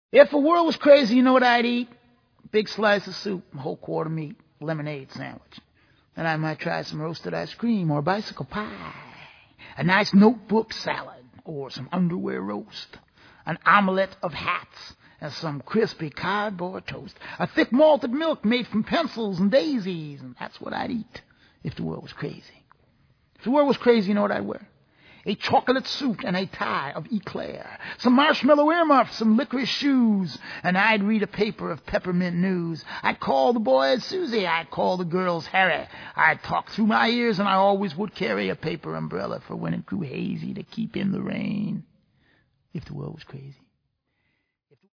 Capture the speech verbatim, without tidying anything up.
If the world was crazy, you know what I'd eat? Big slice of soup, a whole quart of meat, lemonade sandwich. Then I might try some roasted ice cream or bicycle pie, a nice notebook salad or some underwear roast, an omelette of hats and some crispy cardboard toast, a thick malted milk made from pencils and daisies, and that's what I'd eat if the world was crazy. If the world was crazy, you know what I'd wear? A chocolate suit and a tie of eclair, some marshmallow earmuffs, some licorice shoes, and I'd read a paper of peppermint news. I'd call the boys Susie, I'd call the girls Harry. I'd talk through my ears, and I always would carry a paper umbrella for when it grew hazy to keep in the rain. If the world was crazy.